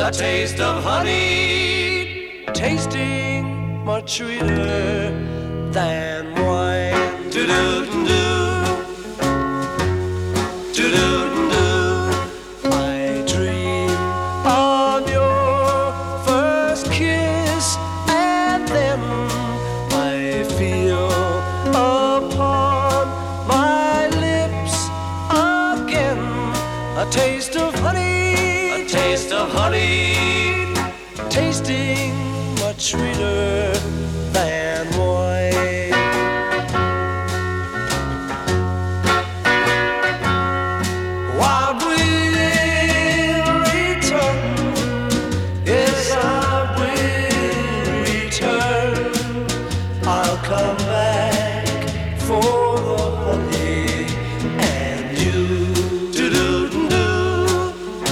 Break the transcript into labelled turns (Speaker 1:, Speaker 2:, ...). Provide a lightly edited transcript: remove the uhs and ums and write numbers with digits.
Speaker 1: a taste of honey,
Speaker 2: tasting much sweeter than wine.
Speaker 1: Do-do-do-do, do-do-do-do.
Speaker 2: I dream of your first kiss, and then I feel upon my lips again a taste of honey,
Speaker 1: A taste of honey,
Speaker 2: tasting much sweeter